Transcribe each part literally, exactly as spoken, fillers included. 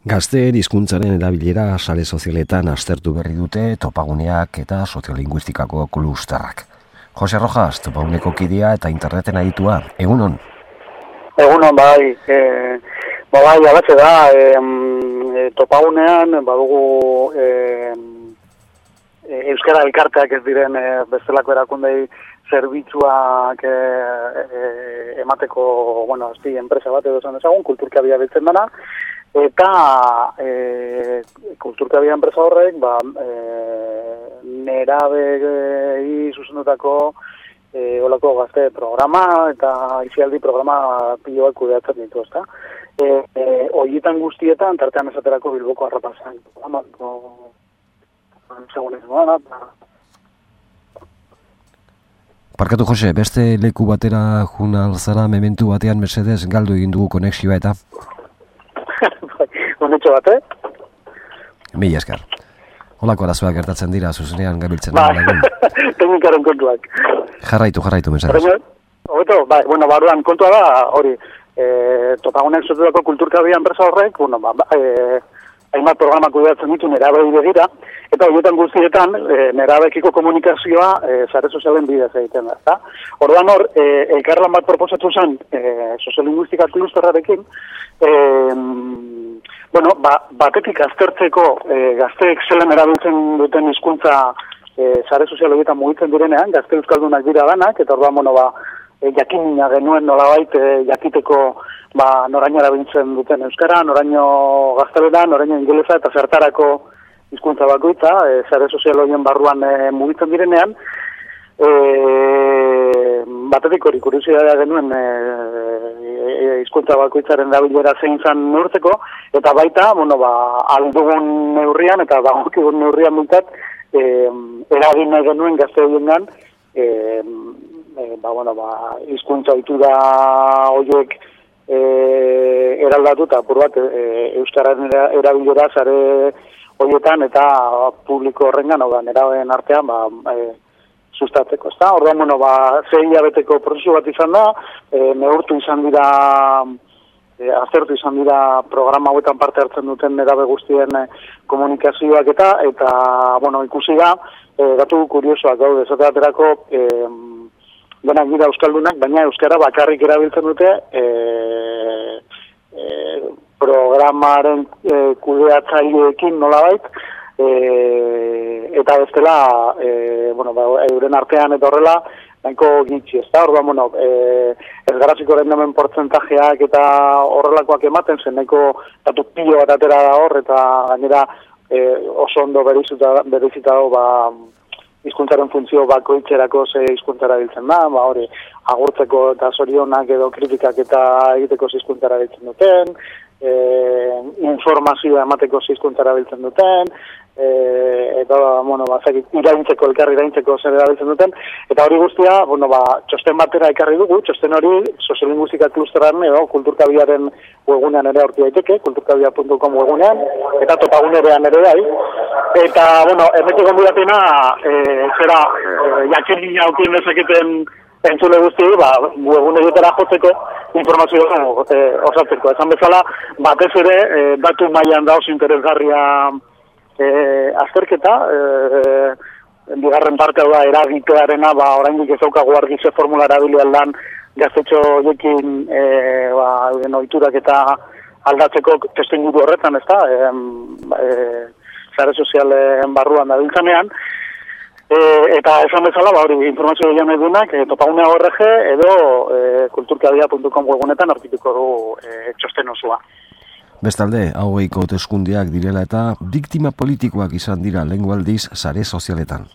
Gazteen hizkuntzaren erabilera sare sozialetan aztertu berri dute topaguneak eta soziolinguistikako klusterrak. Jose Rojas, topaguneko kidea eta interneten aditua, egunon? Egunon, bai, e, ba, bai, alatze da, e, topagunean, badugu e, e, euskara elkarteak ez diren e, bestelako erakundei zerbitzuak e, e, emateko, bueno, azpi, enpresa bat edo zan ezagun, kulturkabia biltzen dena, eta e, kulturkabia enpresa horrek, ba, e, nerabei zuzendutako e, olako gazte programa eta izialdi programa pilo bat kudeatzen ditu, ezta? E, e, Horietan guztietan, tartean esaterako Bilboko Arrapatzan programako segun ez noan, eta Parkatu, Jose, beste leku batera jun alzara mementu batean mesedez galdu egin dugu konexioa eta? Honetxo bat, eh? Mila esker. Holako arazoak gertatzen dira, zuzenean gabiltzen. Ba, teknikaren kontuak. Jarraitu, jarraitu, mesedez. Hobeto, bai, bueno, baruan kontua da, hori, e, topagunek sortutako kulturkabia enpresa horrek, bueno, ba, e, hainbat programak kudeatzen ditu nerabei begira, eta horietan guztietan e, nerabekiko komunikazioa e, sare sozialen bidez egiten da, ezta? Orduan hor, e, elkarlan bat proposatu zen e, soziolinguistika klusterrarekin, e, bueno, ba, batetik aztertzeko e, gazteek zelen erabiltzen duten hizkuntza e, sare sozial horietan mugitzen direnean, gazte euskaldunak dira danak, eta orduan, bueno, ba, e, jakina genuen nolabait e, jakiteko ba, noraino erabiltzen duten euskara, noraino gaztelera, noraino ingelesa eta zertarako hizkuntza bakoitza, e, sare sozial horien barruan e, mugitzen direnean, e, batetik hori kuriosidadea genuen e, e, hizkuntza bakoitzaren erabilera zein zan neurtzeko, eta baita, bueno, ba, aldugun neurrian eta dagokigun neurrian mintzat, e, eragin nahi genuen gazte horiengan, e, e, ba, bueno, ba, hizkuntza ohitura horiek E, eraldatu eta apur bat e, euskararen erabilera sare horietan eta publiko horrengan, hau da, nerabeen artean, ba, e, sustatzeko, ezta? Orduan, bueno, ba, zei hilabeteko prozesu bat izan da, e, neurtu izan dira, e, aztertu izan dira programa hauetan parte hartzen duten nerabe guztien e, komunikazioak eta, eta, bueno, ikusi da, e, datu kuriosoak gaude, esate baterako, e, denak dira euskaldunak, baina euskara bakarrik erabiltzen dute e, e, programaren e, kudeatzaileekin nolabait, e, eta bestela, e, bueno, ba, euren artean eta horrela, nahiko gitxi, ez da, orduan, bueno, e, ez garaziko rendamen portzentajeak eta horrelakoak ematen, zen nahiko datu pilo bat atera da hor, eta gainera e, oso ondo berizita dago, ba, hizkuntzaren funtzio bakoitzerako ze hizkuntzara biltzen da, ba hori agurtzeko eta zorionak edo kritikak eta egiteko hizkuntzara biltzen duten, e, informazioa emateko hizkuntzara biltzen duten, e, eta bueno, ba iraintzeko elkarri iraintzeko zer erabiltzen duten, eta hori guztia, bueno, ba txosten batera ekarri dugu, txosten hori soziolinguistika klusterran edo kulturkabiaren webgunean ere aurki daiteke, kulturkabia puntu com webgunean, eta topagunean ere bai. Eta, bueno, erretiko gonbidatena, e, zera, e, jakin aukien dezaketen entzule guzti, ba, webgune dutera jotzeko informazioa e, osatzeko. Esan bezala, batez ere, e, datu mailan dauz interesgarria e, azterketa, e, bigarren parte hau da eragitearena, ba, oraindik ez daukagu argi ze formula erabili aldan gaztetxo horiekin e, ba, ohiturak eta aldatzeko testuinguru horretan, ezta? E, e, sare sozialen barruan da biltzanean, e, eta esan bezala, ba, hori, informazio gehiago nahi duenak, e, topagunea org edo e, kulturkabia puntu com webunetan aurkituko du e, txosten osoa. Bestalde, haueiko hauteskundeak direla eta biktima politikoak izan dira lehengo aldiz sare sozialetan.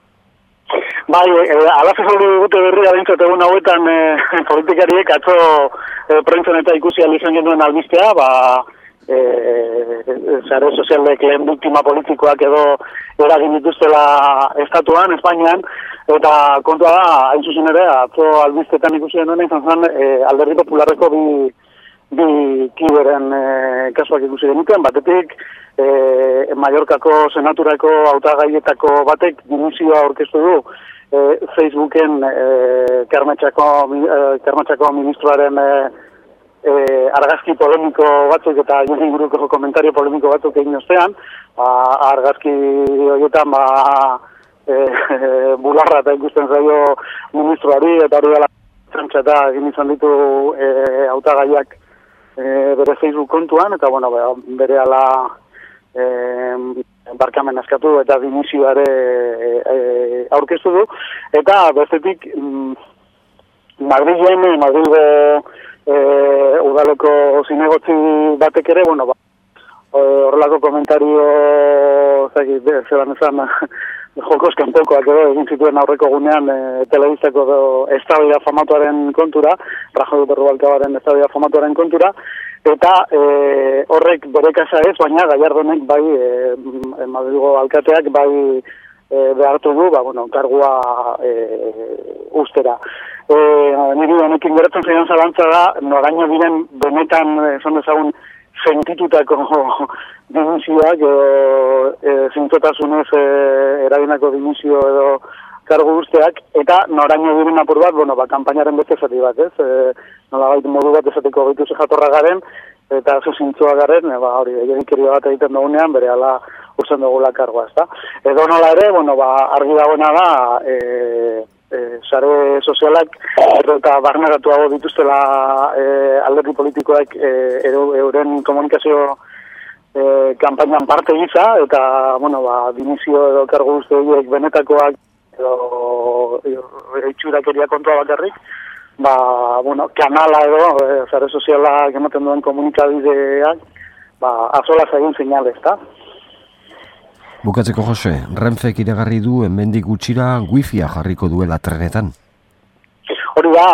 Bai, e, alaz ezaldu dute berria dintzat egun hauetan e, politikariek atzo e, prentzen eta ikusi alizan genuen albistea, ba, E, sare sozialek lehen biktima politikoak edo eragin dituztela estatuan, Espainian, eta kontua da, hain zuzen ere, atzo albiztetan ikusi denuen izan zen e, Alderdi Popularreko bi, bi kideren e, kasuak ikusi denuten, batetik e, Mallorcako senaturako hautagaietako batek dimizioa aurkeztu du e, Facebooken e, Karmatxako, e, Karmatxako ministroaren e, e, argazki polemiko batzuk eta jene inguruko komentario polemiko batzuk egin ostean, ba, argazki horietan ba, e, e, bularra eta ikusten zaio ministroari eta hori dela zantxa eta egin izan ditu e, hautagaiak e, bere Facebook kontuan, eta bueno, bere ala e, barkamen askatu eta dimisioare e, e, aurkeztu du, eta bestetik mm, Madrilen, Madrilgo e, udaleko zinegotzi batek ere, bueno, ba, horrelako komentario zaki, zelan ezan jokos kanpokoak edo egin zituen aurreko gunean e, telebistako eztabaida famatuaren kontura, Rajoy Berrubalkabaren eztabaida famatuaren kontura, eta e, horrek bere kasa ez, baina Gallardonek bai, e, Madrilgo alkateak bai e, behartu du, ba, bueno, kargua e, ustera. E, niri honekin geratzen zeidan zalantza da, noraino diren benetan, esan dezagun, sentitutako dimisioak, edo e, zintzotasunez e, eraginako dimisio edo kargu usteak, eta noraino diren apur bat, bueno, ba, kampainaren beste zati bat, ez? E, nolabait modu bat esateko gaitu ze jatorra garen, eta zu zintzoa garen, e, ba, hori, egikeria bat egiten dugunean, bere ala usen dugula kargoa, ez da? Edo nola ere, bueno, ba, argi dagoena da, e, e, sare sozialak eta barneratuago dituztela e, alderdi politikoak e, euren komunikazio e, kampainan parte gisa, eta, bueno, ba, dimisio edo kargu uste horiek benetakoak edo itxurakeria kontua bakarrik, ba, bueno, kanala edo, e, sare sozialak ematen duen komunikabideak, ba, azola zaigun seinale, ezta? Bukatzeko, Jose, Renfek iragarri du hemendik gutxira wifia jarriko duela trenetan. Hori da,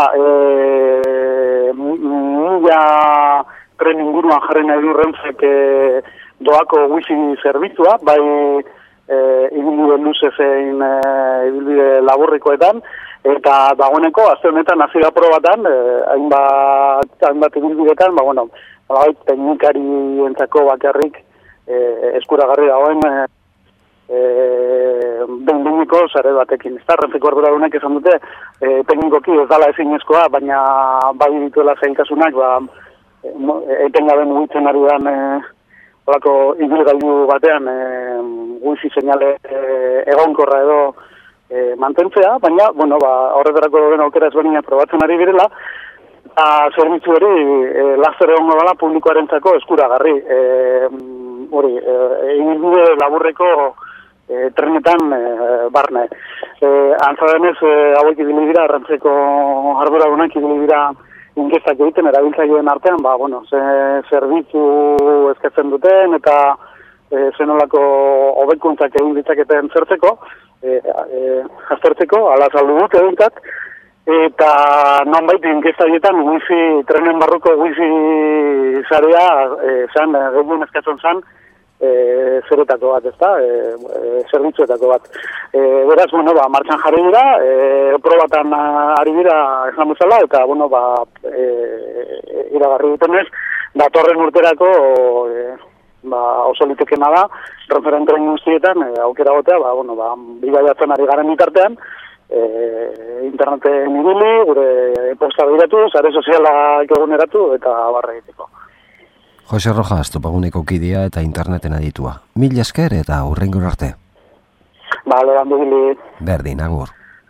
e, mila tren inguruan jarri nahi du Renfek e, doako wifi zerbitzua, bai e, ibilbide luze zein e, ibilbide laburrikoetan, eta dagoeneko, azte honetan, hasi da probatan, e, hainbat, hainbat ibilbidetan, ba, bueno, bai, teknikari entzako bakarrik e, eskuragarri dagoen, e, E, behin-behiniko sare batekin. Ez da, Renfeko arduradunek esan dute, e, teknikoki ez dala ezinezkoa, baina bai dituela zailtasunak, ba, e, etengabe mugitzen ari dan e, olako ibilgailu batean e, wifi seinale e, egonkorra edo e, mantentzea, baina, bueno, ba, horretarako den aukera ezberdina probatzen ari direla, eta zerbitzu hori e, laster egongo dela publikoarentzako eskuragarri. E, hori, ibilbide laburreko E, trenetan e, barne. E, antza denez, e, hauek ibili dira, Renfeko arduradunak ibili dira inkestak egiten, erabiltzaileen artean, ba, bueno, ze zerbitzu eskatzen duten, eta e, zenolako hobekuntzak egin ditzaketen zertzeko, e, e, aztertzeko, ala saldu dut egunkat, eta nonbait inkestak wifi, trenen barruko wifi zarea, e, zan, gehien eskatzen zan, E, zeretako bat, ezta, e, e, zerbitzuetako bat. E, beraz, bueno, ba, martxan jarri dira, e, probatan ari dira esan bezala, eta, bueno, ba, e, iragarri dutenez, datorren urterako e, ba, oso litekena da, referentren guztietan, e, aukera gotea, ba, bueno, ba, bidaiatzen ari garen bitartean, e, interneten ibili, gure posta behiratu, sare sozialak eguneratu, eta barra egiteko. Jose Rojas, Topaguneko kidea eta interneten aditua. Mil esker eta hurrengo arte. Bale, handi. Berdin, agur.